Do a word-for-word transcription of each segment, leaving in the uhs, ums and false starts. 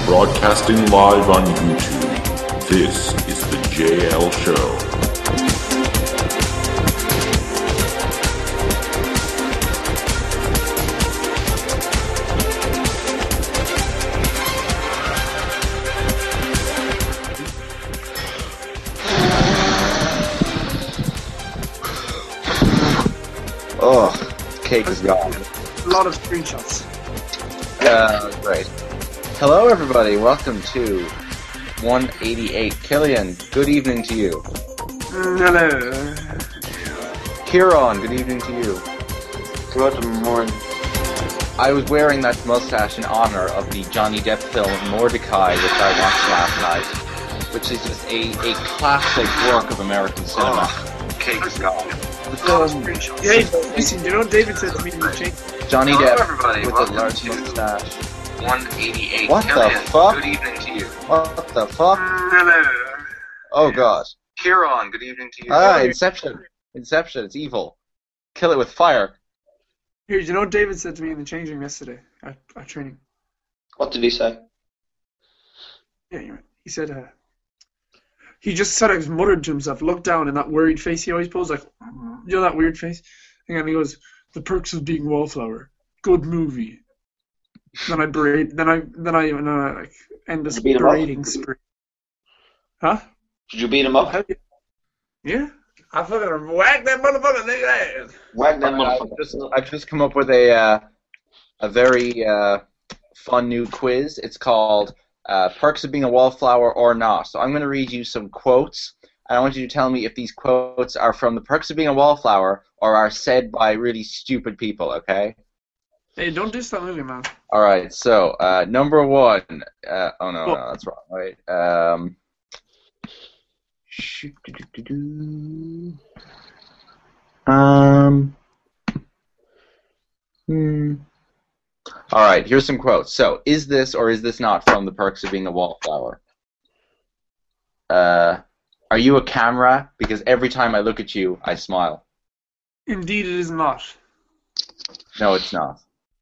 Broadcasting live on YouTube, this is the J L Show. Oh, cake is gone. A lot of screenshots. Uh, great. Hello, everybody. Welcome to one eighty-eight. Killian, good evening to you. Mm, hello. Kieran, good evening to you. Good morning. I was wearing that mustache in honor of the Johnny Depp film Mordecai, which I watched last night, which is just a, a classic work of American cinema. Oh, cake is gone. The A lot of film, screenshots. Hey, listen, you know what David said to me in the chain? Johnny Hello, Depp everybody. with Welcome a large to mustache. one eighty-eight. What the Killian, fuck? Good evening to you. What the fuck? Mm, hello. Oh, God. Kieran, good evening to you. Ah, Inception. Inception, it's evil. Kill it with fire. Here, you know what David said to me in the change room yesterday at, at training? What did he say? Yeah, you know, he said, uh, he just sort of muttered to himself, looked down in that worried face he always pulls, like, you know that weird face? And then he goes, The Perks of Being Wallflower. Good movie. Then I berate, then I, then I, then I like, end this Did you beat him up? berating spree. Huh? Did you beat him up? Hell yeah. Yeah. I fucking whack that motherfucker nigga ass. Whack that I've motherfucker. just, I've just come up with a uh, a very uh, fun new quiz. It's called uh, Perks of Being a Wallflower or Not. So I'm going to read you some quotes, and I want you to tell me if these quotes are from The Perks of Being a Wallflower or are said by really stupid people, okay? Hey, don't diss that movie, man. All right, so uh, number one. Uh, oh, no, no, that's wrong. Wait. Um, Shoo-doo-doo-doo-doo. Um. Hmm. All right. Here's some quotes. So, is this or is this not from The Perks of Being a Wallflower? Uh, are you a camera? Because every time I look at you, I smile. Indeed, it is not. No, it's not.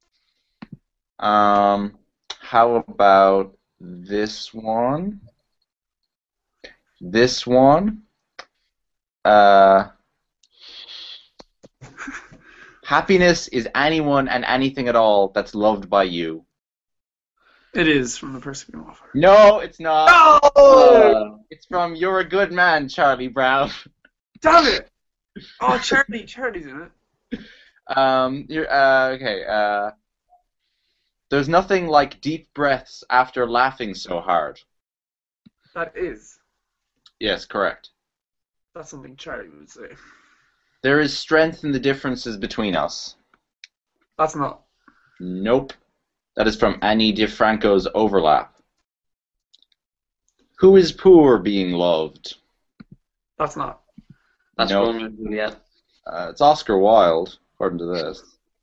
Um. How about this one? This one, uh, happiness is anyone and anything at all that's loved by you. It is from the person being offered. No, it's not. No! Uh, it's from You're a Good Man, Charlie Brown. Damn it! Oh, Charlie, Charlie's in it. Um, you're, uh, okay, uh, there's nothing like deep breaths after laughing so hard. That is. Yes, correct. That's something Charlie would say. There is strength in the differences between us. That's not. Nope. That is from Annie DiFranco's Overlap. Who is poor being loved? That's not. That's Nope. Romeo and Juliet. Uh, it's Oscar Wilde, according to this.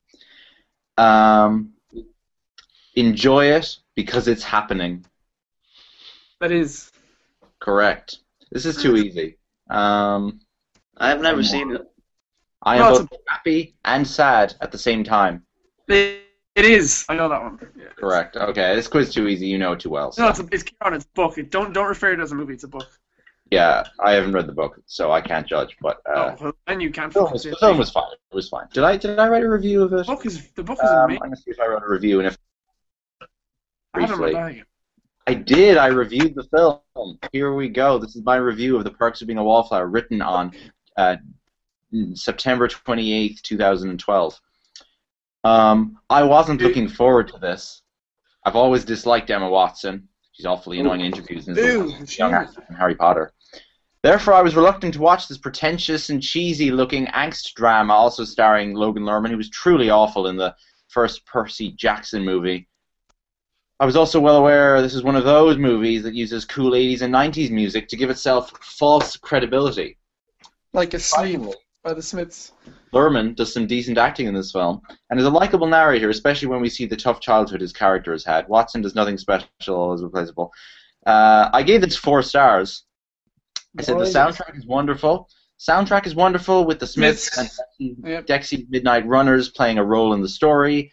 Um, enjoy it because it's happening. That is. Correct. This is too easy. Um, I've never Come seen on. it. I No, am it's both happy and sad at the same time. It, it is. I know that one. Yeah, it is. Correct. Okay, this quiz is too easy. You know it too well. So. No, it's a, it's Kieran. It's a book. It, don't don't refer to it as a movie. It's a book. Yeah, I haven't read the book, so I can't judge. But uh, oh, well, then you can't. the, film fucking was, say the it. film was fine. It was fine. Did I did I write a review of it? The book is the book is Um, I'm amazing. gonna see if I wrote a review, and if I haven't read briefly. that yet. I did. I reviewed the film. Here we go. This is my review of The Perks of Being a Wallflower, written on uh, September twenty-eighth, two thousand twelve. Um, I wasn't looking forward to this. I've always disliked Emma Watson. She's awfully annoying in interviews and Ew, is she young is. actor in Harry Potter. Therefore, I was reluctant to watch this pretentious and cheesy-looking angst drama, also starring Logan Lerman, who was truly awful in the first Percy Jackson movie. I was also well aware this is one of those movies that uses cool eighties and nineties music to give itself false credibility. Like a sleep by the Smiths. Lerman does some decent acting in this film, and is a likable narrator, especially when we see the tough childhood his character has had. Watson does nothing special as replaceable. Uh, I gave this four stars. I said the soundtrack is wonderful. Soundtrack is wonderful with the Smiths and Yep. Dexy Midnight Runners playing a role in the story.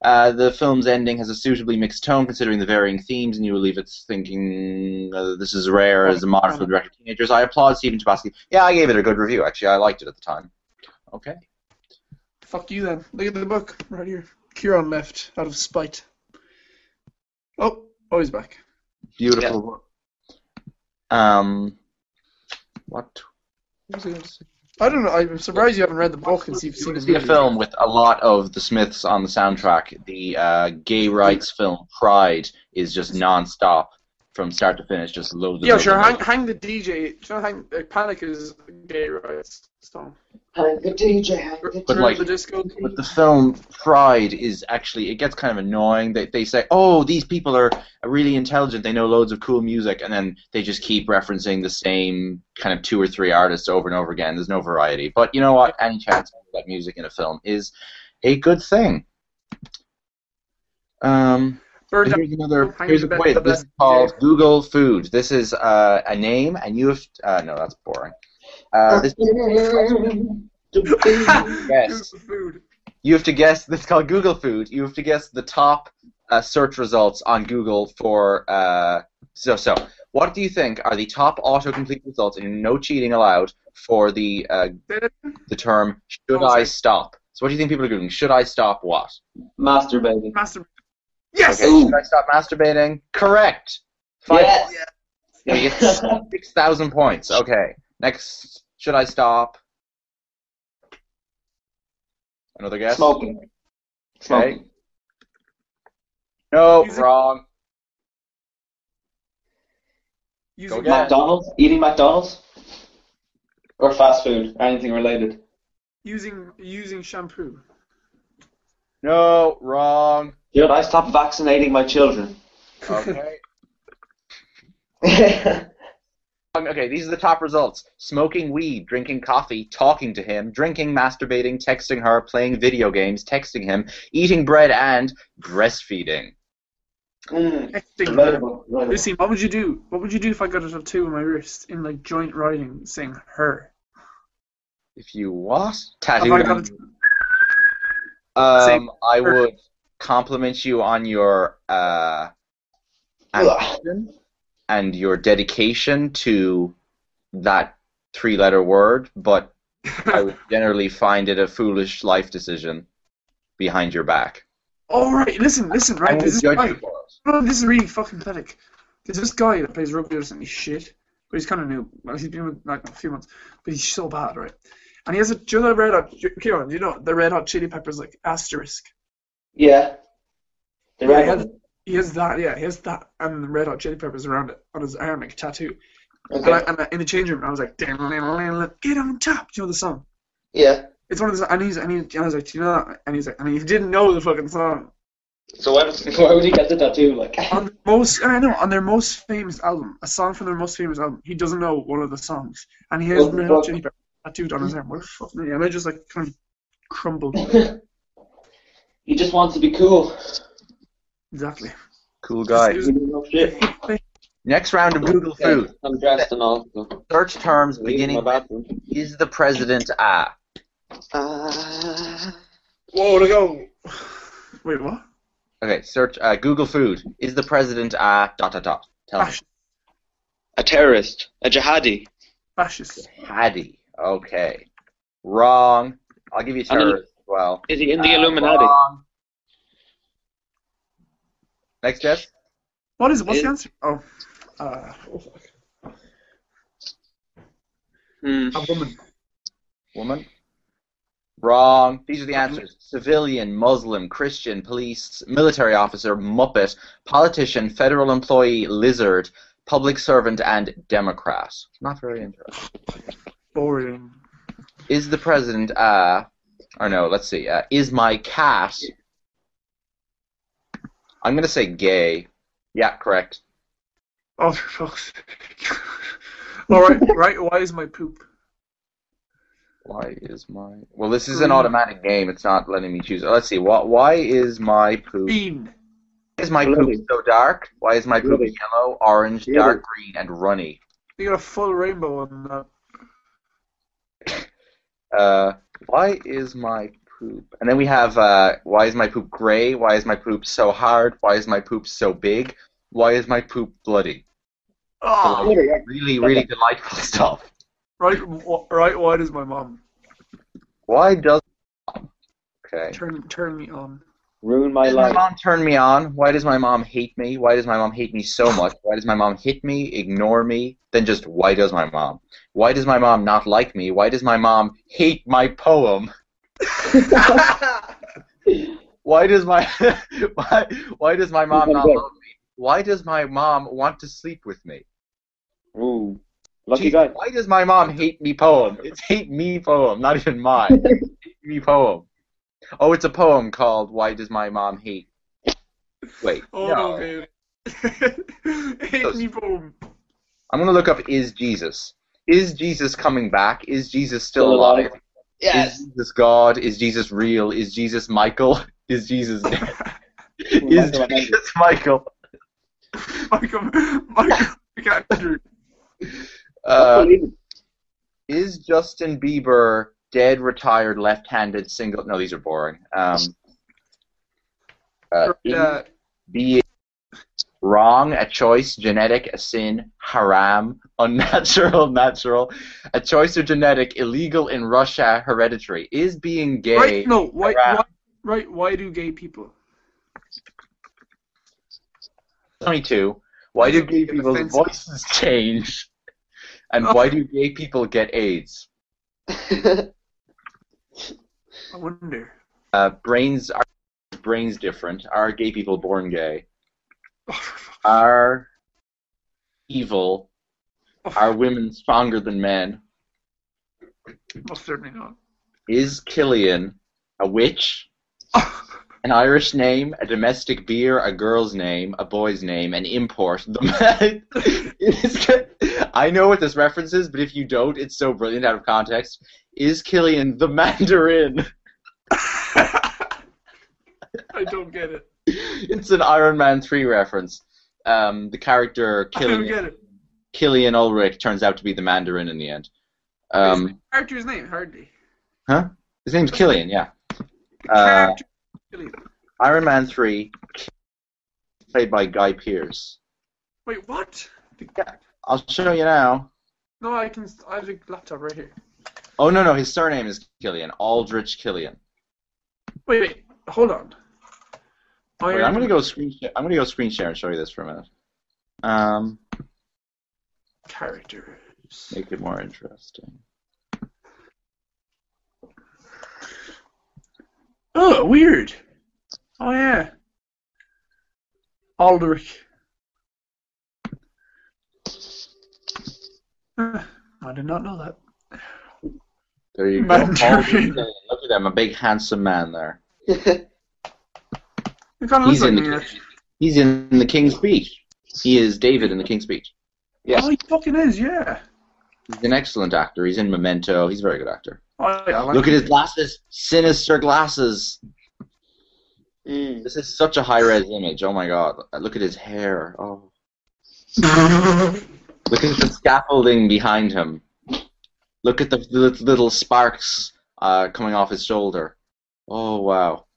Uh, the film's ending has a suitably mixed tone considering the varying themes, and you will leave it thinking uh, this is rare as a modern film directed at teenagers. I applaud Stephen Chbosky. Yeah, I gave it a good review, actually. I liked it at the time. Okay. Fuck you then. Look at the book right here. Kieran left out of spite. Oh, oh, he's back. Beautiful book. Um, what? what was I going to say? I don't know. I'm surprised you haven't read the book and see if you've You seen want the to see a movie. film with a lot of the Smiths on the soundtrack. The uh, gay rights film Pride is just non-stop from start to finish. Just loads of Yeah, loads sure. of Hang, music. hang the D J. Do you know, hang, uh, Panic is gay rights song. Hang the D J, hang the But Remember like, the disco? but the film Pride is actually, it gets kind of annoying. They they say, oh, these people are really intelligent. They know loads of cool music, and then they just keep referencing the same kind of two or three artists over and over again. There's no variety. But you know what? Any chance of that music in a film is a good thing. Um. Bird Here's another. Hang Here's the a bed- quiz. the This is bed- called Google Food. This is uh, a name, and you have. Uh, no, that's boring. Uh, this yes. Google food. You have to guess. This is called Google Food. You have to guess the top uh, search results on Google for. Uh, so so. What do you think are the top autocomplete results, and no cheating allowed, for the uh, the term "Should Oh, I sorry. stop"? So what do you think people are googling? Should I stop what? Masturbating. Master. Yes. Okay, should I stop masturbating? Correct. Five. Yes. Yeah, you get six thousand points. Okay. Next, should I stop? Another guess? Smoking. Okay. Smoking. No, Music- wrong. Using, again. McDonald's. Eating McDonald's. Or fast food. Anything related. using using shampoo. No, wrong. Should I stop vaccinating my children? Okay. Okay, these are the top results. Smoking weed, drinking coffee, talking to him, drinking, masturbating, texting her, playing video games, texting him, eating bread, and breastfeeding. mm. Texting. Relatable. Relatable. Lucy, what would you do? What would you do if I got a tattoo on my wrist in like joint writing saying her? If you what? If Tattooed I got on a t- Um, I Or- would compliment you on your uh, ambition and your dedication to that three-letter word, but I would generally find it a foolish life decision behind your back. All right, listen, listen, I right? would There's this judge guy. you for it. No, this is really fucking pathetic. There's this guy that plays rugby or something. He's shit, but he's kind of new. Well, he's been with like a few months, but he's so bad, right? And he has a. Do you know the red hot? Kieran, do you know the red hot chili peppers like asterisk? Yeah. The Yeah, red he has, one. he has that. Yeah, he has that and the red hot chili peppers around it on his arm like a tattoo. Okay. And, I, and I, in the change room, I was like, "Get on top." Do you know the song? Yeah. It's one of the. And he's and, he, and I was like, "Do you know that?" And he's like, and he didn't know the fucking song. So why, why would he get the tattoo? Like. On the most, I know, on their most famous album, a song from their most famous album, he doesn't know one of the songs, and he has What the Red Hot fuck? Chili Peppers tattooed on his arm. What the fuck? And I just like kind of crumbled. He just wants to be cool. Exactly. Cool guy. He doesn't know shit. Next round of Google Food. I'm dressed and all. So. Search terms Leave my beginning with bathroom. "Is the president a?" Uh, Whoa, to go. Wait, what? Okay, search uh, Google Food. "Is the president a dot dot dot"? Tell me. Fascist. a terrorist. A jihadi. Fascist. Hadi. Okay. Wrong. I'll give you And then- terrorist as well. Is he in the Uh, Illuminati? wrong. Next guess. What is? What's Is- the answer? Oh, uh, oh fuck. Hmm. A woman. Woman. Wrong. These are the answers. Civilian, Muslim, Christian, police, military officer, Muppet, politician, federal employee, lizard, public servant, and Democrat. Not very interesting. Boring. Is the president a... Or no, let's see. Uh, is my cat... I'm going to say gay. Yeah, correct. Oh, for fuck's sake. All right, right. Why is my poop? Why is my... Well, this is an automatic game. It's not letting me choose. Let's see. What? Why is my poop... Green. Why is my Bloody. poop so dark? Why is my poop Bloody. yellow, orange, Bloody. dark green, and runny? You got a full rainbow on that. Uh, why is my poop. And then we have, uh, why is my poop gray? Why is my poop so hard? Why is my poop so big? Why is my poop bloody? Oh, So, like, really, really delightful stuff. right, wh- right. Why does my mom Why does... Okay. turn turn me on? Ruin Why my does my life. mom turn me on? Why does my mom hate me? Why does my mom hate me so much? Why does my mom hit me, ignore me? Then just, why does my mom? Why does my mom not like me? Why does my mom hate my poem? Why does my why why does my mom not love me? Why does my mom want to sleep with me? Ooh, lucky Jeez, guy. why does my mom hate me poem? It's hate me poem, not even mine. Hate me poem. Oh, it's a poem called Why Does My Mom Hate? Wait, Oh no. no, baby. Hate me boom. I'm gonna look up Is Jesus. Is Jesus coming back? Is Jesus still, Still alive. alive? Yes. Is Jesus God? Is Jesus real? Is Jesus Michael? Is Jesus dead? Is Michael Jesus Michael? Michael, Michael, McAndrew. Uh, Unbelievable. is Justin Bieber dead, retired, left-handed, single? No, these are boring. Um, uh, Uh, be wrong, a choice, genetic, a sin, haram, unnatural, natural, a choice or genetic, illegal in Russia, hereditary. Is being gay right? No. Why? haram? Why? Right? Why do gay people? twenty-two. Why do gay It's people's offensive. voices change? And Oh. why do gay people get AIDS? I wonder. Uh, brains are brains different. Are gay people born gay? Oh, for fuck's Are evil? sake. Are women stronger than men? Most certainly not. Is Killian a witch? An Irish name, a domestic beer, a girl's name, a boy's name, an import. The is, I know what this reference is, but if you don't, it's so brilliant out of context. Is Killian the Mandarin? I don't get it. It's an Iron Man three reference. Um, the character I don't Killian, get it. Killian Ulrich turns out to be the Mandarin in the end. Um, Character's name, hardly. huh? His name's Killian, yeah. Uh, Character. Really. Iron Man three, played by Guy Pearce. Wait, what? I'll show you now. No, I can. I have a laptop right here. Oh, no, no, his surname is Killian. Aldrich Killian. Wait, wait. Hold on. Wait, I'm gonna go screen share. I'm gonna go screen share and show you this for a minute. Um, Characters. make it more interesting. Oh, weird. Oh yeah. Aldrich. Uh, I did not know that. There you go. Mandarin. Aldrich Killian. Look at him, a big handsome man there. It kind of He's looks like in me. the actually. he's in the King's Speech. He is David in the King's Speech. Yes, Oh, he fucking is, yeah. he's an excellent actor. He's in Memento. He's a very good actor. Oh, yeah, I like Look at him. his glasses, sinister glasses. Mm. This is such a high-res image. Oh my god! Look at his hair. Oh, look at the scaffolding behind him. Look at the little, little sparks uh, coming off his shoulder. Oh wow.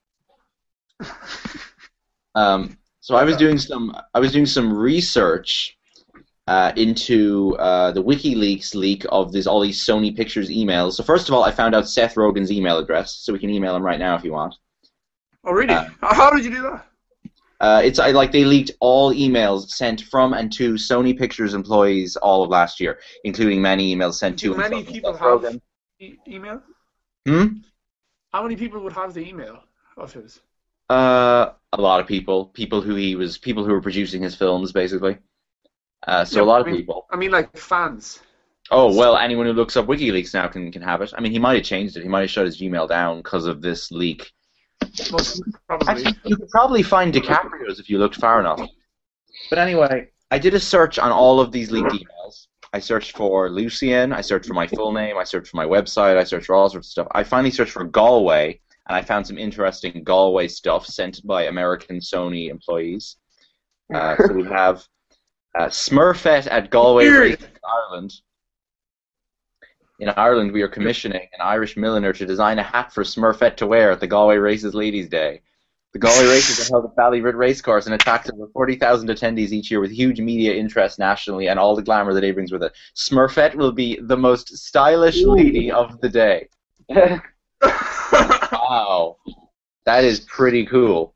Um, so I was doing some I was doing some research uh, into uh, the WikiLeaks leak of this all these Sony Pictures emails. So first of all, I found out Seth Rogen's email address, so we can email him right now if you want. Oh, really? Uh, How did you do that? Uh, it's I, like they leaked all emails sent from and to Sony Pictures employees all of last year, including many emails sent to Do and many from people Seth have Rogen. e- email? Hmm? How many people would have the email of his? Uh, a lot of people, people who he was, people who were producing his films, basically. Uh, so Yeah, a lot I of mean- people. I mean, like fans. Oh well, anyone who looks up WikiLeaks now can can have it. I mean, he might have changed it. He might have shut his Gmail down because of this leak. Most probably. Actually, you could probably find DiCaprio's if you looked far enough. But anyway, I did a search on all of these leaked emails. I searched for Lucien, I searched for my full name, I searched for my website, I searched for all sorts of stuff. I finally searched for Galway, and I found some interesting Galway stuff sent by American Sony employees. Uh, so we have uh, Smurfette at Galway Weird. Racing, Ireland. In Ireland, we are commissioning an Irish milliner to design a hat for Smurfette to wear at the Galway Races Ladies' Day. The Galway Races are held at Ballyrid Racecourse and attracts over forty thousand attendees each year with huge media interest nationally and all the glamour the day brings with it. Smurfette will be the most stylish lady of the day. Wow. That is pretty cool.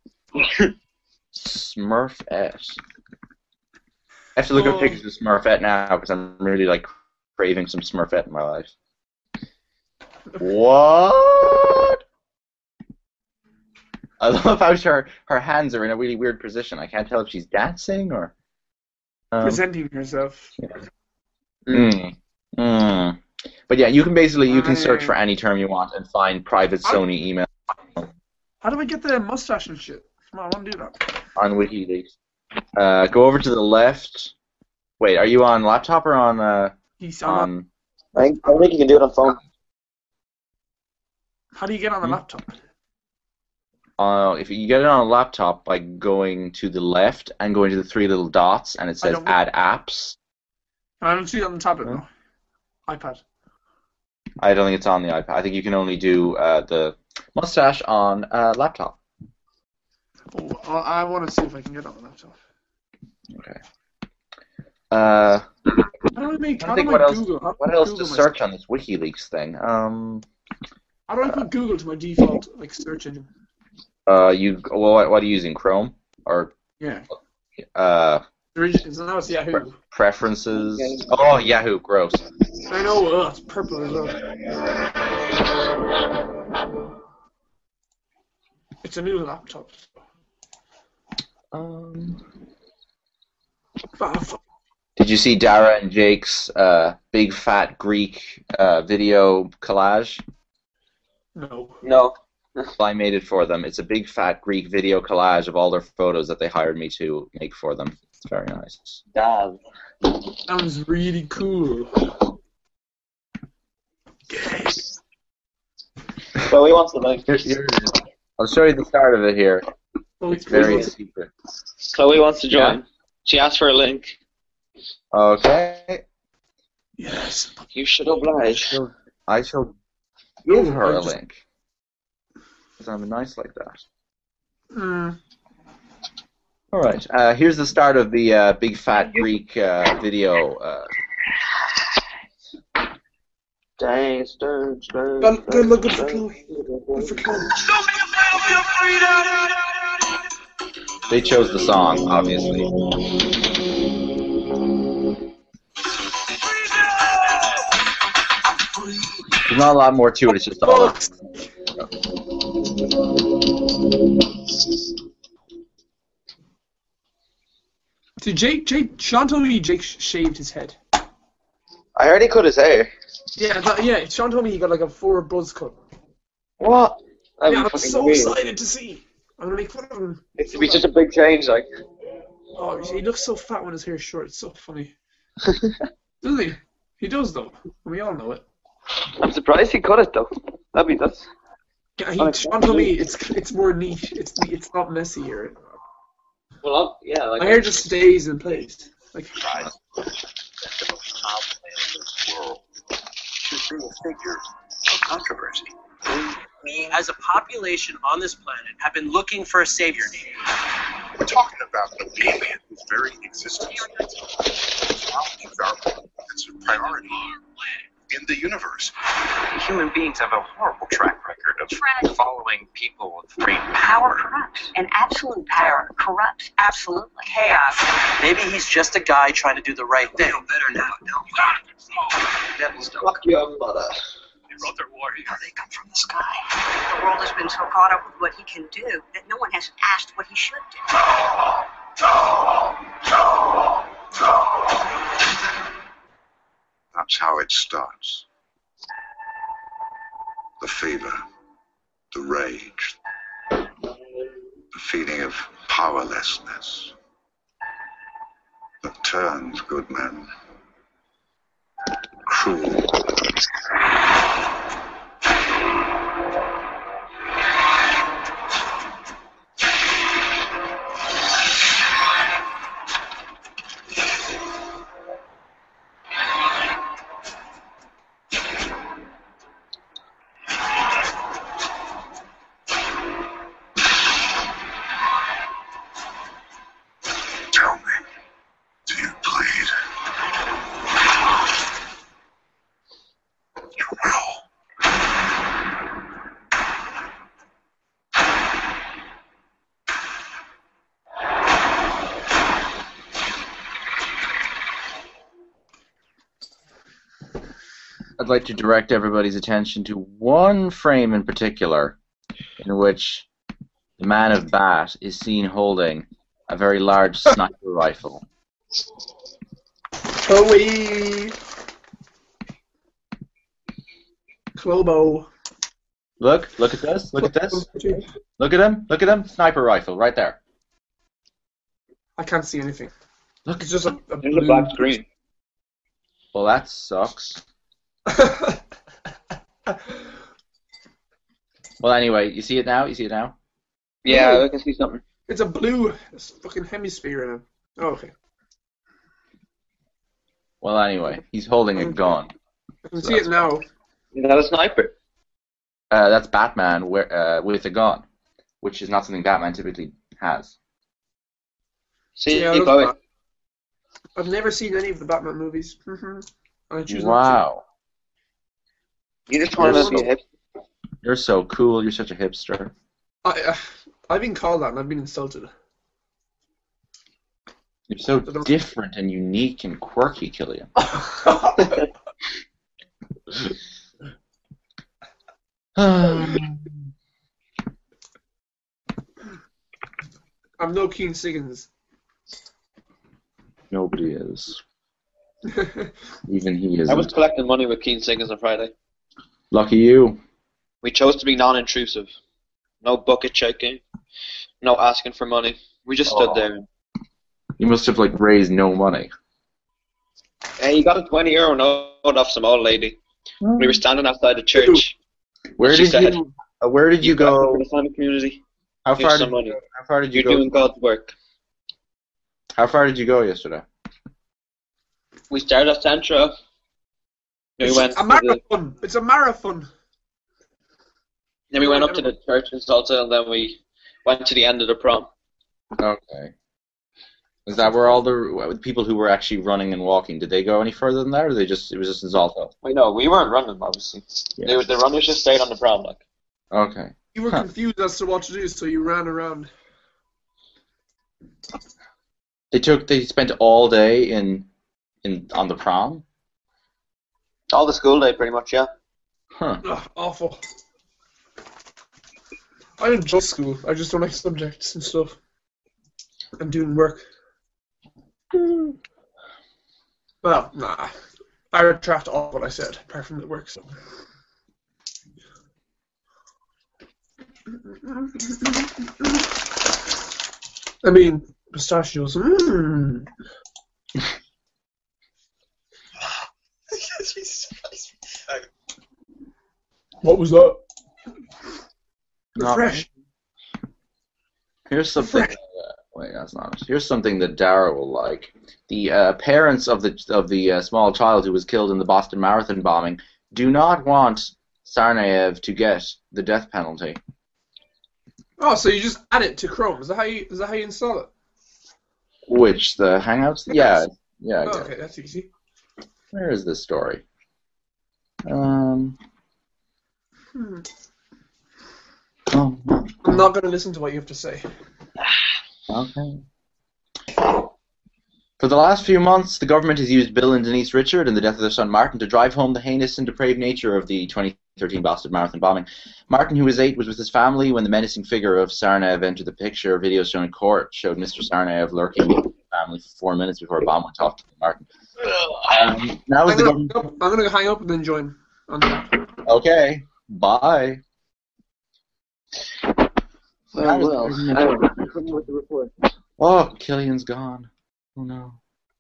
Smurfette. I have to look Oh. up pictures of Smurfette now because I'm really like craving some Smurfette in my life. What? I love how her her hands are in a really weird position. I can't tell if she's dancing or um, Presenting herself. mm, mm. But yeah, you can basically you can search I- for any term you want and find private I- Sony email How do I get the mustache and shit? Come on, I want to do that. on WikiLeaks. Uh, go over to the left. Wait, are you on laptop or on uh, He's on. on? I think, I think you can do it on phone. How do you get on the Hmm? laptop? Uh, if you get it on a laptop by going to the left and going to the three little dots and it I says don't- Add Apps. I don't see it on the tablet Huh? though. iPad. I don't think it's on the iPad. I think you can only do uh, the mustache on uh, laptop. Oh, well, I want to see if I can get on the laptop. Okay. Uh, How do I make? I How think do what I else? Google? How do What I else Google to my- search on this WikiLeaks thing? Um, How do I put Google to my default like search engine? uh, you well, what, what are you using? Chrome or Yeah. uh, Origin- So now it's Yahoo. preferences? Oh, Yahoo, gross. I know. Ugh, it's purple as well. It's a new laptop. Um, Ah, fuck. did you see Dara and Jake's uh, big fat Greek uh, video collage? No. No. I made it for them. It's a big fat Greek video collage of all their photos that they hired me to make for them. It's very nice. Damn. Sounds really cool. Well, we want the link. Here, here it is. I'll show you the start of it here. Oh, It's very cool. secret. Chloe wants to join. Yeah. She asked for a link. Okay. Yes. You should oblige. She'll- I shall give her I a just- link. Because I'm nice like that. Mm. All right. Uh, here's the start of the uh, big fat Greek uh, video. Uh, Dang, stir, stir. Good, good look, good for Chloe. Good for Chloe. they chose the song, obviously. There's not a lot more to it. It's just all. Dude, Jake, Jake, Sean told me Jake sh- shaved his head. I heard he cut his hair. Yeah, that, yeah. Sean told me he got like a four buzz cut. What? That'd Yeah, be I'm fucking so weird. excited to see. I'm gonna make fun of him. It'd be such a big change, like. Oh, he looks so fat when his hair's short. It's so funny. Doesn't he? He does though. We all know it. I'm surprised he cut it though. That'd be that's. Yeah, he, Sean told me it's it's more neat. It's it's not messy here. Well, I'll- yeah, like. My hair just stays in place. Like Should be a figure of controversy. We, as a population on this planet, have been looking for a savior, Nate. We're talking about an alien whose very existence challenges our sense of priority in the universe. Human beings have a horrible track record of following people with great power. Corrupts. And absolute power corrupts. Absolutely. Chaos. Maybe he's just a guy trying to do the right thing. better now. No. Devil's don't Fuck your mother. Brother warrior. They come from the sky. The world has been so caught up with what he can do that no one has asked what he should do. That's how it starts. The fever, the rage, the feeling of powerlessness that turns good men cruel. I'd like to direct everybody's attention to one frame in particular, in which the man of Bat is seen holding a very large sniper rifle. Chloe! Clobo. Look, look at this, look at this. Look at him, look at him, sniper rifle, right there. I can't see anything. Look, It's just a, a There's blue... a black screen. well, that sucks. Well, anyway, you see it now? You see it now? Yeah, Ooh. I can see something. It's a blue it's a fucking hemisphere in it. Oh, okay. Well, anyway, he's holding a gun. I can So see that's it now. Is that a sniper? Uh, that's Batman where, uh, with a gun, which is not something Batman typically has. See, Yeah, you that's go it. Bat- I've never seen any of the Batman movies. Mm-hmm. I choose not Wow, You just want to Yes. be a hip. you're so cool. You're such a hipster. to. I, uh, I've been called that and I've been insulted. You're so I don't- different and unique and quirky, Killian. I'm no Keen Siggins. Nobody is. Even he I was isn't. collecting money with Keen Singers on Friday. Lucky you. We chose to be non-intrusive. No bucket shaking. No asking for money. We just stood Oh. there. You must have like raised no money. Hey, you got a twenty euro note off some old lady. We were standing outside the church. Where She did said, you? Uh, where did you got it go? for the Islamic community. How Here's far some did? money. How far did you You're go? doing God's work. How far did you go yesterday? We started at Centra. Then we It's went a to the, marathon. It's a marathon. then we went up to the church in Salta, and then we went to the end of the prom. Okay. Is that where all the people who were actually running and walking, did they go any further than that, or they just it was just in Zalto? Wait, no, we weren't running, obviously. Yeah. They were, the runners just stayed on the prom, like. Okay. You were Huh. confused as to what to do, so you ran around. They took. They spent all day in, in on the prom. All the school day, pretty much, yeah. Huh. Ugh, awful. I enjoy school. I just don't like subjects and stuff. I'm doing work. Well, nah. I retract all what I said, apart from the work stuff. I mean, pistachios. Mm. What was that? Not- Refresh. Here's something. Uh, wait, that's not. Here's something that Dara will like. The uh, parents of the of the uh, small child who was killed in the Boston Marathon bombing do not want Tsarnaev to get the death penalty. Oh, so you just add it to Chrome? Is that how you? Is that how you install it? Which the Hangouts? Yeah, yeah. I Oh, get it. okay, that's easy. Where is this story? Um. Hmm. Oh, no. I'm not going to listen to what you have to say. Okay. For the last few months, the government has used Bill and Denise Richard and the death of their son Martin to drive home the heinous and depraved nature of the twenty thirteen Boston Marathon bombing. Martin, who was eight, was with his family when the menacing figure of Tsarnaev entered the picture. Videos shown in court showed Mister Tsarnaev lurking with his family for four minutes before a bomb went off to Martin. Um, now is I'm the going government... to I'm gonna hang up and then join. On that. Okay, bye. Now is the well, government- I don't know. Couldn't with the report. Oh, Killian's gone. Oh no.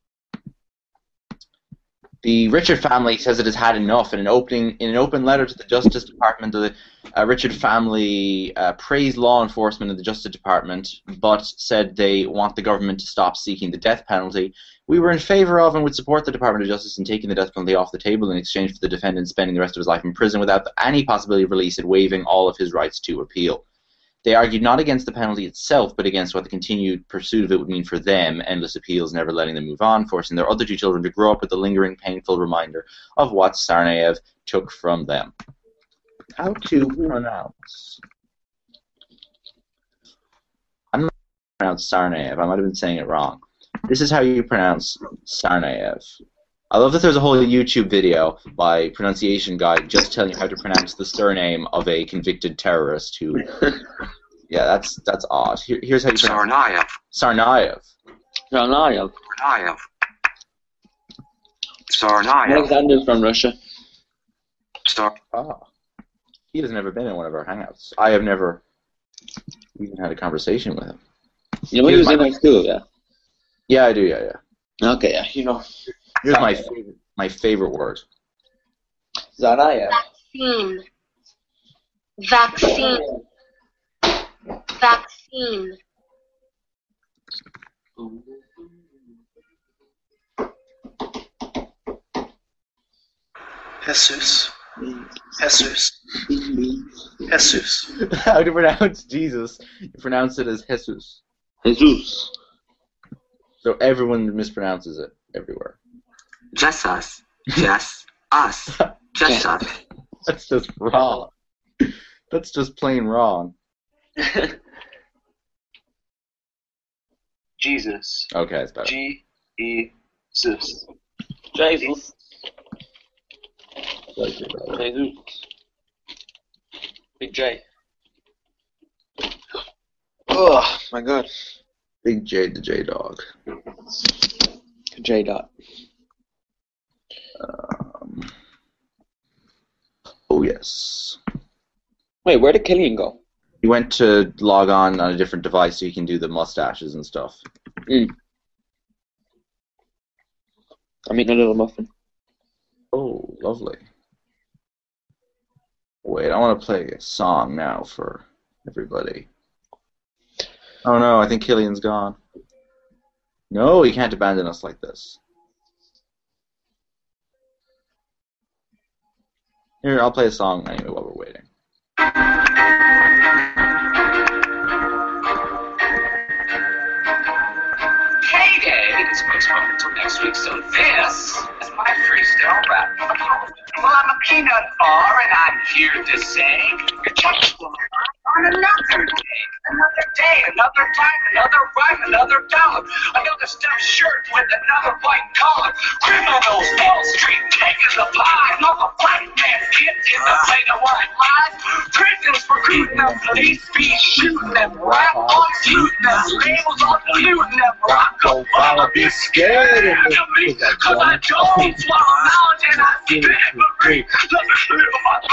The Richard family says it has had enough. In an opening, in an open letter to the Justice Department, the uh, Richard family uh, praised law enforcement in the Justice Department, but said they want the government to stop seeking the death penalty. We were in favor of and would support the Department of Justice in taking the death penalty off the table in exchange for the defendant spending the rest of his life in prison without any possibility of release and waiving all of his rights to appeal. They argued not against the penalty itself, but against what the continued pursuit of it would mean for them, endless appeals, never letting them move on, forcing their other two children to grow up with the lingering, painful reminder of what Tsarnaev took from them. How to pronounce? I'm not going to pronounce Tsarnaev. I might have been saying it wrong. This is how you pronounce Tsarnaev. I love that there's a whole YouTube video by Pronunciation Guide just telling you how to pronounce the surname of a convicted terrorist who... Yeah, that's that's odd. Here, here's how you pronounce Tsarnaev. Tsarnaev. Tsarnaev. Tsarnaev. Tsarnaev. Alexander's from Russia. Tsar. Ah. He has never been in one of our hangouts. I have never even had a conversation with him. You know he was my- in our school, yeah? Yeah, I do, yeah, yeah. Okay, yeah, you know. Here's my favorite, my favorite word. Tsarnaev. Vaccine. Vaccine. Vaccine. Jesus. Jesus. Jesus. How to pronounce Jesus? You pronounce it as Jesus. Jesus. So everyone mispronounces it everywhere. Just us. Just us. Just us. That's just wrong. That's just plain wrong. Jesus. Okay, it's better. G E Jesus. Jesus. Like it, brother. Jesus. Big J. Oh, my God. Big J the J dog. J dot. Um, oh yes. Wait, where did Killian go? He went to log on on a different device so you can do the mustaches and stuff. Mm. I'm eating a little muffin. Oh, lovely. Wait, I want to play a song now for everybody. Oh no, I think Killian's gone. No, he can't abandon us like this. Here, I'll play a song anyway while we're waiting. Payday is postponed until next week, so this is my freestyle rap. Well, I'm a peanut bar, and I'm here to say your checks will arrive on another day, another day, another time, another rhyme, another dollar, another step shirt with another white collar. Criminals, Wall Street, taking the pie, another black man get in the plate of white lies. Prisons recruiting them, police be shooting them, rap on shooting them, labels on polluting them, rock Obama be scared of me, cause I don't swallow knowledge and I spit it for free. Let me spit it my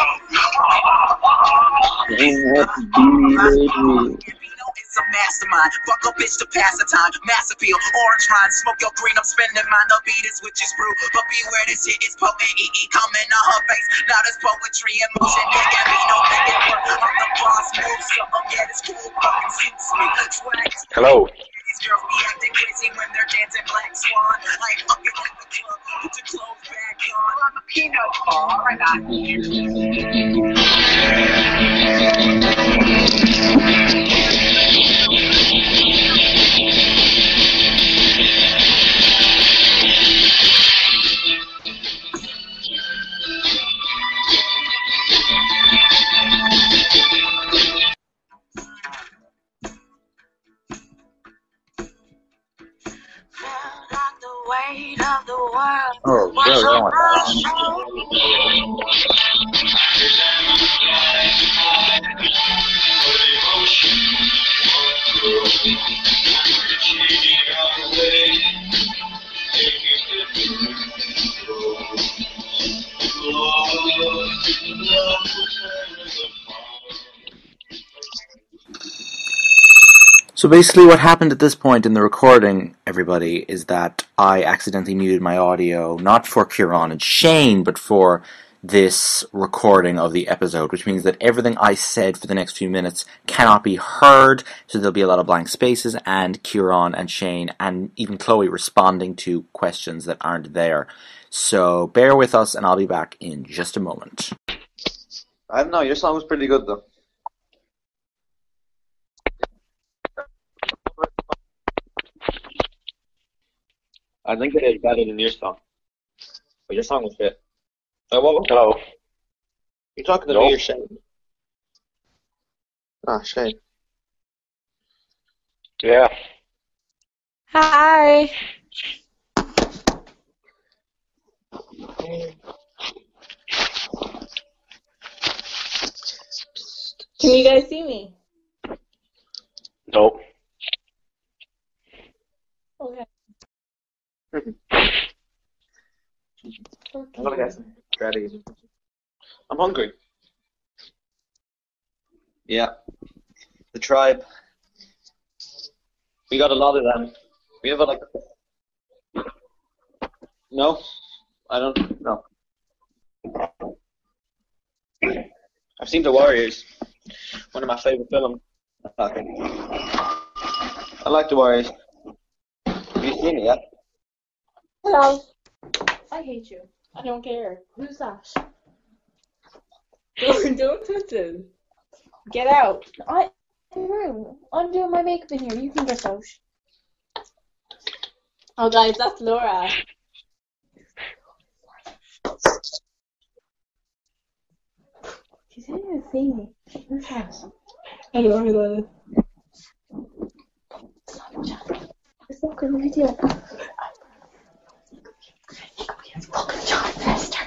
throat. It's a mastermind. Fuck a bitch to pass the time. Mass appeal. Orange line. Smoke your green. I'm spending mine. The beat is witches brew. But beware, this shit is potent. E E coming to her face. Now this poetry in motion. Nigga, me no thinking work. I'm the boss move. Something, yeah, this cool fucking suits me. Swag. Hello. These girls be acting crazy when they're dancing Black Swan. I ain't fucking like the club. Put your clothes back on. I'm a peanut bar and I'm here. Weight of the world. Oh, Was sure, on go So basically what happened at this point in the recording, everybody, is that I accidentally muted my audio, not for Kieran and Shane, but for this recording of the episode, which means that everything I said for the next few minutes cannot be heard, so there'll be a lot of blank spaces, and Kieran and Shane, and even Chloe responding to questions that aren't there. So bear with us, and I'll be back in just a moment. I don't know, your song was pretty good though. I think it is better than your song. But your song was shit. Uh, what was Hello. You're talking to Nope. me or Shane? Ah, Shane. Yeah. Hi. Can you guys see me? Nope. Okay. I'm gonna get ready. I'm hungry. Yeah. The tribe. We got a lot of them. We have a, like... No? I don't... No. I've seen The Warriors. One of my favorite films. I like The Warriors. Have you seen it yet? Hello. I hate you. I don't care. Who's that? Don't, don't touch it. Get out. I, in the room. I'm doing my makeup in here. You can get out. Oh, guys, that's Laura. She didn't even see me. Who's that? I don't know who that is. It's not good video. Fucking John Fester.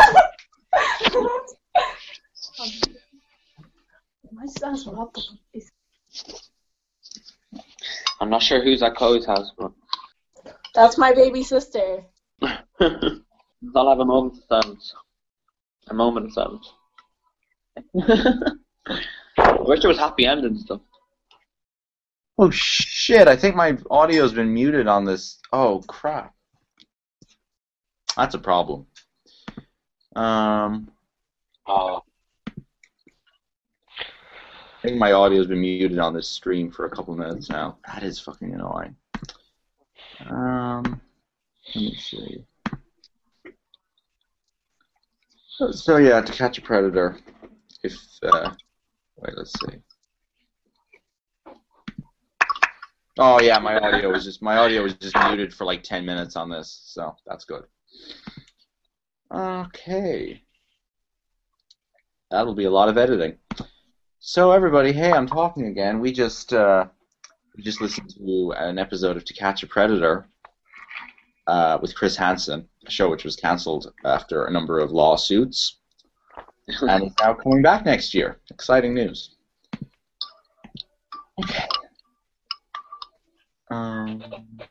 I'm not sure who's at Chloe's house, but... That's my baby sister. I'll have a moment of silence. A moment of silence. I wish there was happy endings, though. Oh shit, I think my audio's been muted on this. Oh crap. That's a problem. Um, Oh. I think my audio's been muted on this stream for a couple of minutes now. That is fucking annoying. Um, let me see. So, so yeah, To Catch a Predator. If uh, wait, let's see. Oh yeah, my audio was just my audio was just muted for like ten minutes on this, so that's good. Okay, that'll be a lot of editing. So everybody, hey, I'm talking again. We just uh, we just listened to an episode of To Catch a Predator uh, with Chris Hansen, a show which was cancelled after a number of lawsuits, and it's now coming back next year. Exciting news. Okay. Um.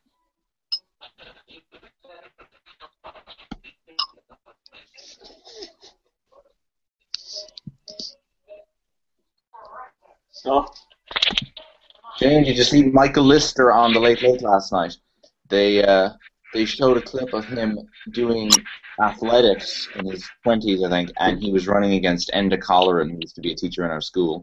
Oh. James, you just meet Michael Lister on the Late Late last night. They uh, they showed a clip of him doing athletics in his twenties, I think, and he was running against Enda Colleran, who used to be a teacher in our school.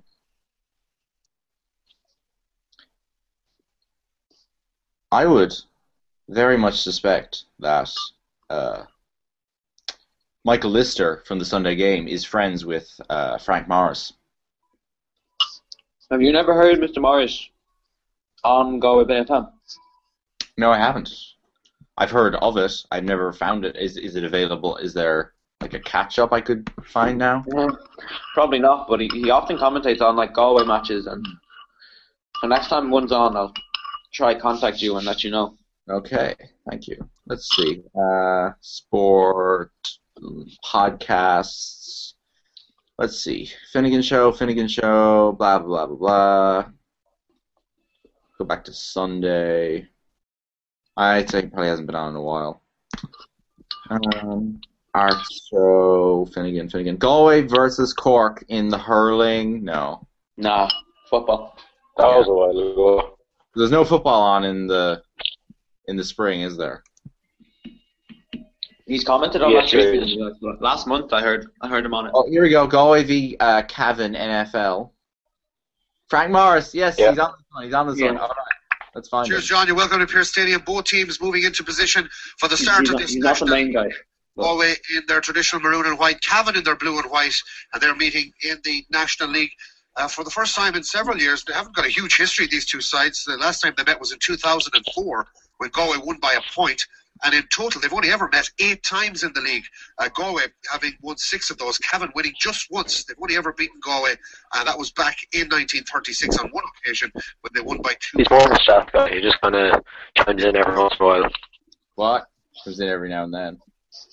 I would very much suspect that uh, Michael Lister from the Sunday Game is friends with uh, Frank Morris. Have you never heard Mister Morris on Galway Bay F M? No, I haven't. I've heard of it. I've never found it. Is is it available? Is there like a catch-up I could find now? Yeah, probably not, but he, he often commentates on like Galway matches, and the next time one's on, I'll try contact you and let you know. Okay, thank you. Let's see. Uh, sport, podcasts. Let's see. Finnegan Show, Finnegan Show, blah, blah, blah, blah, blah. Go back to Sunday. I'd say he probably hasn't been on in a while. Um, Art Show, Finnegan, Finnegan. Galway versus Cork in the hurling? No. Nah, football. That was a while ago. There's no football on in the in the spring, is there? He's commented on Yeah, that sure. recently. Like, last month, I heard I heard him on it. Oh, here we go. Galway v uh, Cavan N F L. Frank Morris, yes, Yeah. he's on this one. He's on this Yeah. one. All right, let's find Cheers, him. John. You're welcome to Pierce Stadium. Both teams moving into position for the He's, start he's of not, this he's not the national main guy. Galway in their traditional maroon and white, Cavan in their blue and white, and they're meeting in the National League uh, for the first time in several years. They haven't got a huge history, these two sides. The last time they met was in two thousand four, when Galway won by a point. And in total, they've only ever met eight times in the league. Uh, Galway having won six of those, Cavan winning just once. They've only ever beaten Galway, and that was back in nineteen thirty-six on one occasion when they won by two. He's more of a stat guy. He just kind of chimes in every once in a while. What? Comes in every now and then.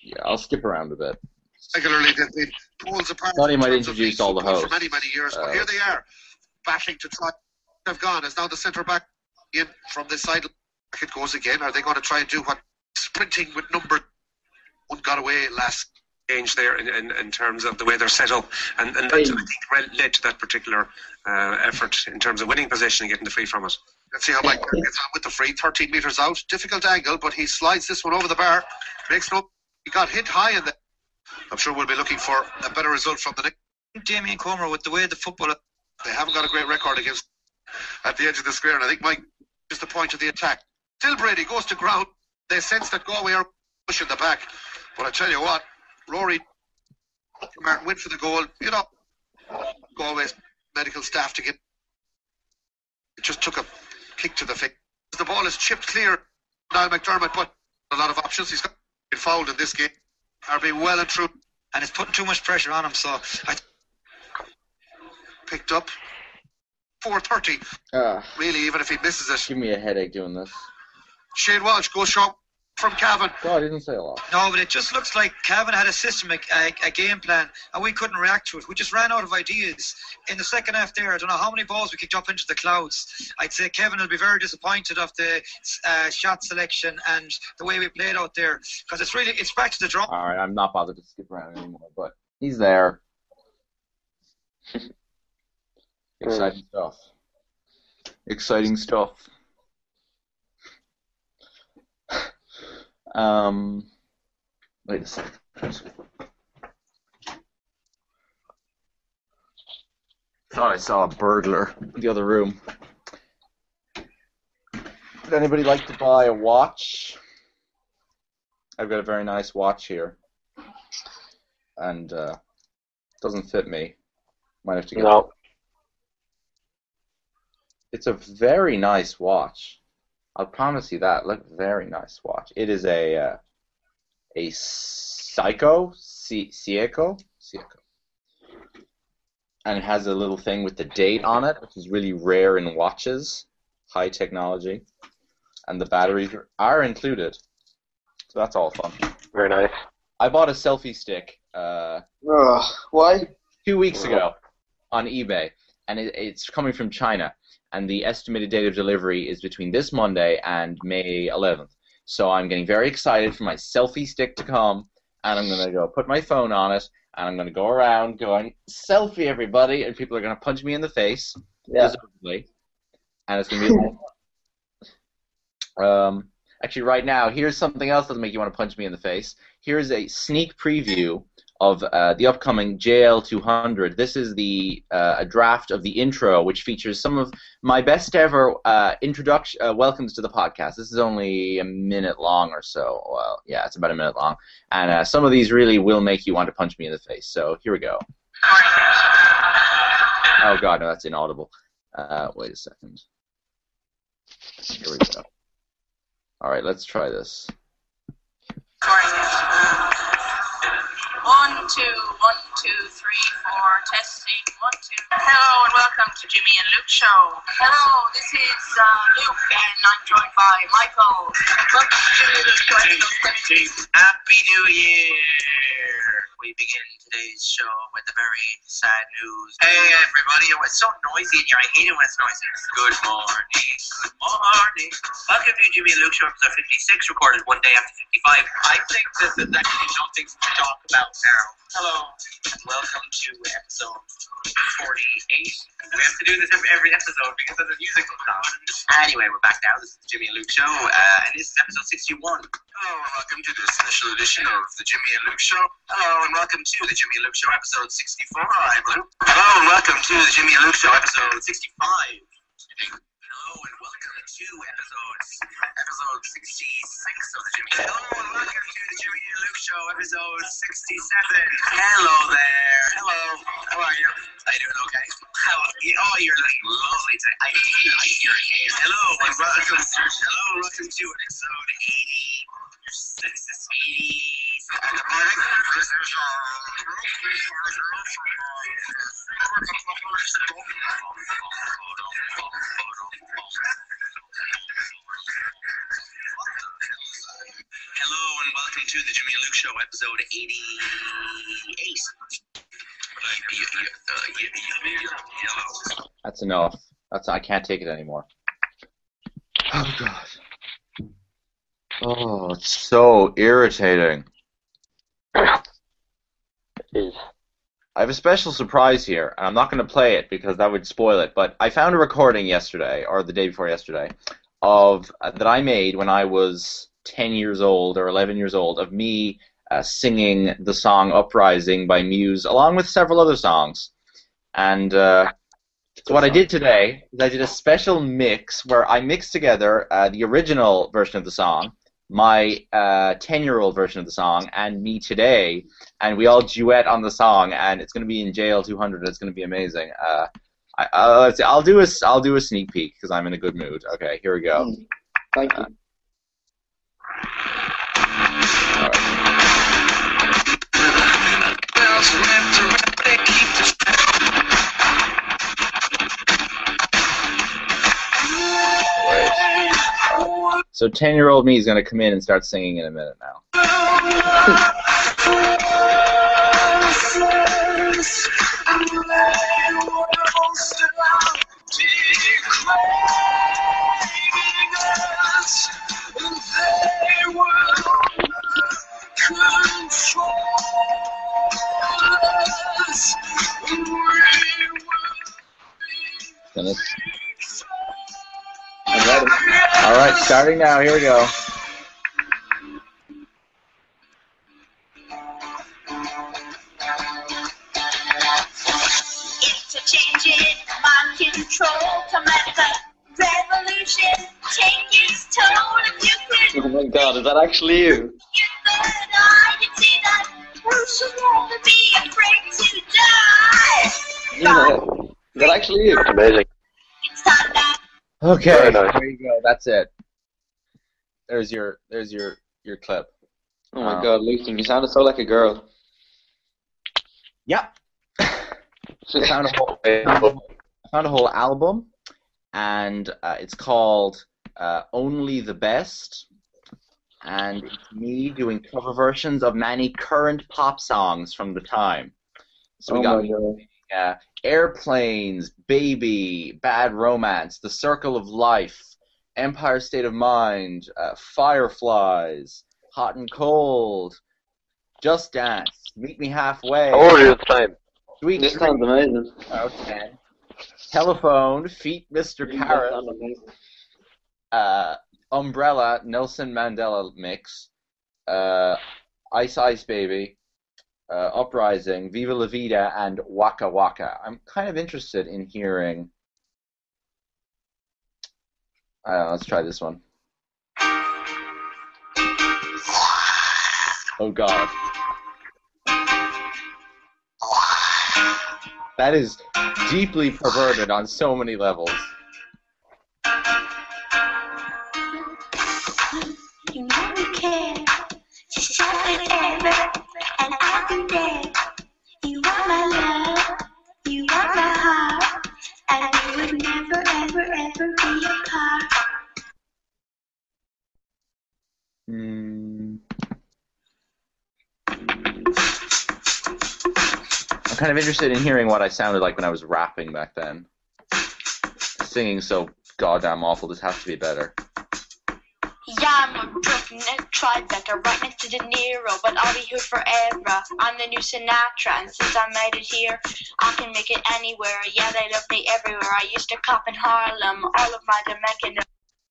yeah, I'll skip around a bit. Regularly, they've been poles apart. Thought he in might terms of introduce league all the football hosts. for many, many years. Uh, but here they are, battling to try. They've gone. As now the centre back in from this side. It goes again. Are they going to try and do what sprinting with number one got away last? Change there in, in, in terms of the way they're set up, and, and that I think led to that particular uh, effort in terms of winning possession and getting the free from it. Let's see how Mike Kerr gets on with the free. thirteen metres out. Difficult angle, but he slides this one over the bar. Makes no. He got hit high in the. I'm sure we'll be looking for a better result from the next. Damien Comer, with the way the football. They haven't got a great record against at the edge of the square, and I think Mike is the point of the attack. Still Brady goes to ground. They sense that Galway are pushing the back. But I tell you what, Rory Martin went for the goal. You know, Galway's medical staff to get. It just took a kick to the face. The ball is chipped clear. Niall McDermott, but a lot of options. He's got been fouled in this game. Are being well and true. And it's putting too much pressure on him, so I picked up four thirty. Uh, really, even if he misses it. Give me a headache doing this. Shane Walsh goes short from Cavan. God, I didn't say a lot. No, but it just looks like Cavan had a system, a, a, a game plan, and we couldn't react to it. We just ran out of ideas. In the second half there, I don't know how many balls we kicked up into the clouds. I'd say Kevin will be very disappointed of the uh, shot selection and the way we played out there, because it's really, it's back to the draw. All right, I'm not bothered to skip around anymore, but he's there. Exciting stuff. Exciting stuff. Um, wait a second. Thought I saw a burglar in the other room. Would anybody like to buy a watch? I've got a very nice watch here, and uh, doesn't fit me. Might have to get. No. It's a very nice watch. I'll promise you that. Look, very nice watch. It is a uh, a Seiko, C- Seiko, Seiko, and it has a little thing with the date on it, which is really rare in watches, high technology, and the batteries are, are included. So that's all fun. Very nice. I bought a selfie stick. Uh, Ugh, why? Two weeks ago on eBay, and it, it's coming from China. And the estimated date of delivery is between this Monday and May eleventh. So I'm getting very excited for my selfie stick to come, and I'm going to go put my phone on it, and I'm going to go around going, selfie everybody, and people are going to punch me in the face, yeah. deservedly, and it's going to be a lot of fun. Um, actually, right now, here's something else that'll make you want to punch me in the face. Here's a sneak preview of uh, the upcoming J L two hundred. This is the uh, a draft of the intro, which features some of my best ever uh, introduction uh, welcomes to the podcast. This is only a minute long or so. Well, yeah, it's about a minute long, and uh, some of these really will make you want to punch me in the face. So here we go. Oh God, no, that's inaudible. Uh, wait a second. Here we go. All right, let's try this. One, two, one, two, three, four, testing, one, two. Hello and welcome to Jimmy and Luke Show. Hello, this is uh, Luke and I'm joined by Michael. Welcome to Jimmy and Luke Show. Happy New Year! We begin today's show with the very sad news. Hey everybody, oh, it's so noisy in here. I hate it when it's noisy. Good morning, good morning. Welcome to Jimmy and Luke Show episode fifty-six, recorded one day after fifty-five. I think this is actually something to talk about now. Hello, and welcome to episode forty-eight. We have to do this every, every episode because of the music song. Anyway, we're back now. This is the Jimmy and Luke Show, uh, and this is episode sixty-one. Hello, and welcome to this initial edition of the Jimmy and Luke Show. Hello, and welcome to the Jimmy and Luke Show episode sixty-four. I'm Luke. Hello, and welcome to the Jimmy and Luke Show episode sixty-five. Hello, and welcome to episode episode sixty-six of the Jimmy. Hello, and welcome to the Jimmy and Luke Show episode sixty-seven. Hello there. Hello. How are you? How you doing? Okay. How? Oh, you're looking lovely today. I like your hair. Hello, and welcome. Hello, welcome to episode eighty. This is eighty. And the morning. This is Hello and welcome to the Jimmy and Luke Show, episode eighty-eight. That's enough. That's I can't take it anymore. Oh god. Oh, it's so irritating. It is. I have a special surprise here, and I'm not going to play it because that would spoil it. But I found a recording yesterday, or the day before yesterday, of uh, that I made when I was ten years old or eleven years old, of me uh, singing the song "Uprising" by Muse, along with several other songs. And uh, so what I did today is I did a special mix where I mixed together uh, the original version of the song, my uh, ten-year-old version of the song, and me today, and we all duet on the song, and it's going to be in J L two hundred. It's going to be amazing. Uh, I, uh, let's see, I'll do a I'll do a sneak peek because I'm in a good mood. Okay, here we go. Thank you. Uh, So ten-year-old me is going to come in and start singing in a minute now. Gonna... All right, starting now. Here we go. Interchanging mind control to let the revolution take its toll. If you could, Oh my god, is that actually you? you could, I could see that you should never be afraid to die. You know, is that actually you? That's amazing. It's time that Okay, Very nice. there you go. That's it. There's your there's your your clip. Oh my Um, god, Lucy, you sounded so like a girl. Yeah. I found a whole, I found a whole album, and uh, it's called uh, Only the Best, and it's me doing cover versions of many current pop songs from the time. So we Oh got my god. uh, Airplanes, Baby, Bad Romance, The Circle of Life, Empire State of Mind, uh, Fireflies, Hot and Cold, Just Dance, Meet Me Halfway. How old are you at the time? Sweet This sounds amazing. Oh, ten. Telephone, Feet, Mister That Carrot, sounds amazing. uh, Umbrella, Nelson Mandela mix, uh, Ice Ice Baby, uh, Uprising, Viva La Vida, and Waka Waka. I'm kind of interested in hearing. Uh, let's try this one. Oh God. That is deeply perverted on so many levels. you know you care. Just show it ever, and I'll be there. You are my love, you are my heart, and we would never, ever, ever be apart. Hmm. I'm kind of interested in hearing what I sounded like when I was rapping back then. Singing so goddamn awful. This has to be better. Yeah, I'm a Brooklyn Tribeca, right next to De Niro, but I'll be here forever. I'm the new Sinatra, and since I made it here, I can make it anywhere. Yeah, they love me everywhere. I used to cop in Harlem, all of my Jamaican.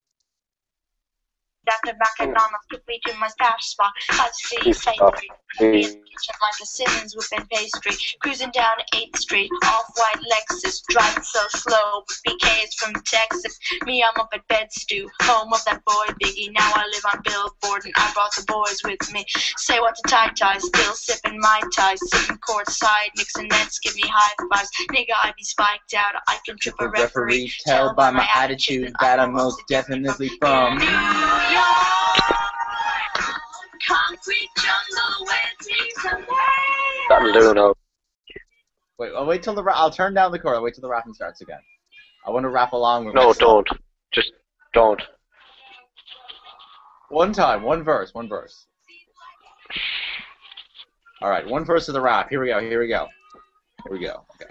After back at Donald took me to my stash spot. I see savory. In the kitchen like a Simmons whipping pastry. Cruising down eighth Street, off-white Lexus. Driving so slow, but B K is from Texas. Me, I'm up at Bed-Stew, home of that boy Biggie. Now I live on Billboard, and I brought the boys with me. Say what to tie-tie, still sipping my ties. Sitting courtside, mixing nets, give me high fives. Nigga, I be spiked out, I can trip a referee. Tell by my attitude that I'm most definitely from. Concrete jungle where dreams are made. That'll do now. Wait, I'll wait till the ra- I'll turn down the chord. I'll wait till the rapping starts again. I want to rap along with. No, myself. don't. Just don't. One time, one verse, one verse. All right, one verse of the rap. Here we go. Here we go. Here we go. Okay.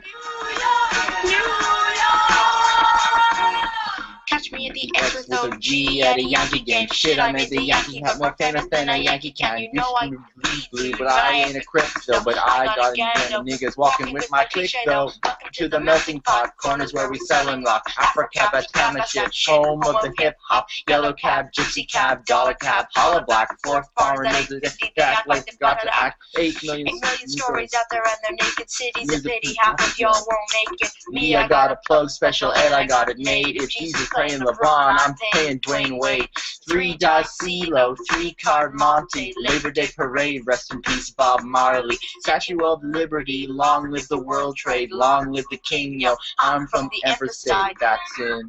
Catch me at the edge with O G at a Yankee game. Shit, I made the Yankee hat more famous than a Yankee can. You know I blue, but I ain't a crypto. But I got a gang of niggas walking with my clique though. To the melting pot, corners where we sellin' rock. Africa, Batama shit, home of the hip hop. Yellow cab, gypsy cab, dollar cab, hollow black, fourth foreign resident, back like they've got to act. Eight million, Eight million stories out there and their naked cities. A pity half of y'all won't make it. Me, I got a plug, special ed, I got it made. If Jesus playing LeBron, I'm paying Dwayne Wade. Three die CeeLo, three card Monty. Labor Day parade, rest in peace Bob Marley. Statue of Liberty, long live the World Trade, long live the King, yo. I'm from the Empress State, that's in.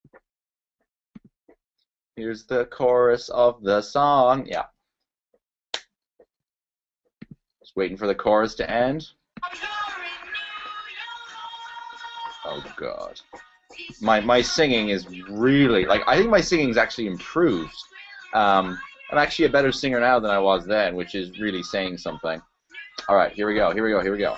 Here's the chorus of the song. Yeah. Just waiting for the chorus to end. Oh God. My my singing is really, like, I think my singing's actually improved. Um, I'm actually a better singer now than I was then, which is really saying something. All right, here we go, here we go, here we go.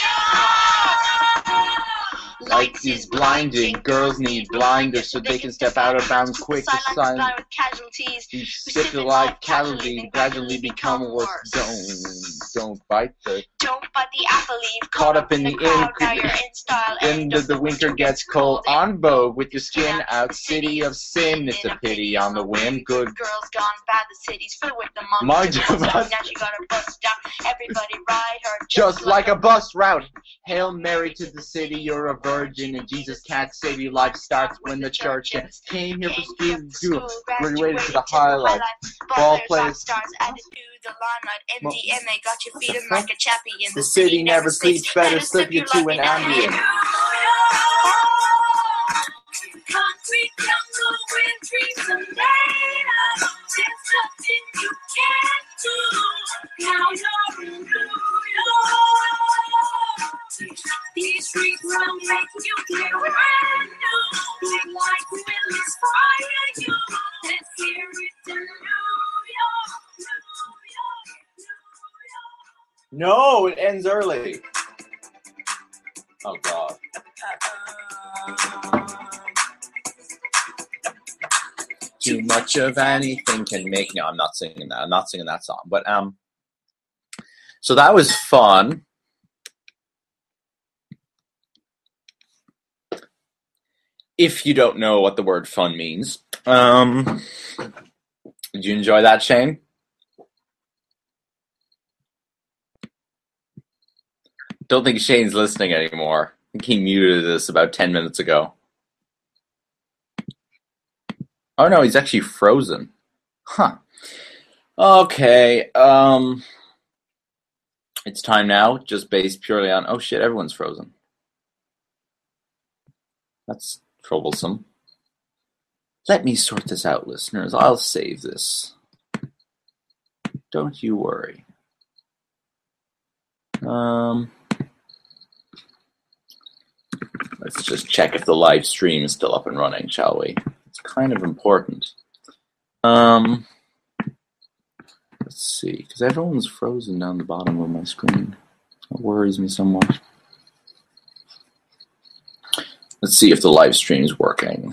Lights is blinding, girls need blinders so they can step out of bounds quick to sign. You sip the life casualty, gradually become worse. Don't, don't bite the. Don't bite the apple leaf. Caught up in the crowd, now you're in style. End of the winter gets cold. On vogue with your skin out, city of sin. It's a pity on the whim. Good girls gone bad. The city's filled with the Mind monsters. you, Now she got her bus down. Everybody ride her just like a bus route. Hail Mary to the city, you're a virgin, and Jesus can't save you. Life starts when the church ends. Came here for school, graduated to the highlights. Ball players. Stars added to the limelight. M D M A got you feeding like a chappy. In The city never sleeps, better slip you to an ambient. Concrete jungle with dreams are made of. There's nothing you can't do. Now you're in New York. These streets will make you feel brand new. Big like will inspire you. Let's hear it in New York. No, it ends early. Oh God. Too much of anything can make. No, I'm not singing that. I'm not singing that song. But um, so that was fun. If you don't know what the word "fun" means, um, did you enjoy that, Shane? Don't think Shane's listening anymore. I think he muted this about ten minutes ago. Oh no, he's actually frozen. Huh. Okay, um... it's time now, just based purely on... Oh shit, everyone's frozen. That's troublesome. Let me sort this out, listeners. I'll save this. Don't you worry. Um... Let's just check if the live stream is still up and running, shall we? It's kind of important. Um, let's see, because everyone's frozen down the bottom of my screen. That worries me somewhat. Let's see if the live stream is working.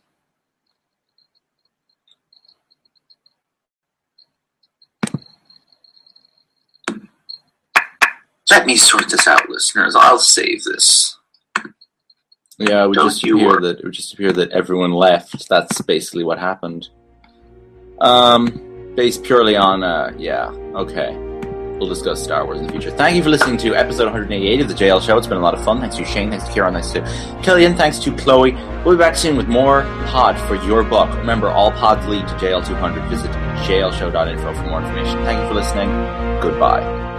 Let me sort this out, listeners. I'll save this. Yeah, it would Don't just appear that it would just appear that everyone left. That's basically what happened. Um, based purely on uh, yeah, okay. We'll discuss Star Wars in the future. Thank you for listening to episode one eighty-eight of the J L Show. It's been a lot of fun. Thanks to Shane. Thanks to Kieran. Thanks to Killian. Thanks to Chloe. We'll be back soon with more pod for your buck. Remember, all pods lead to J L two hundred. Visit j l show dot info for more information. Thank you for listening. Goodbye.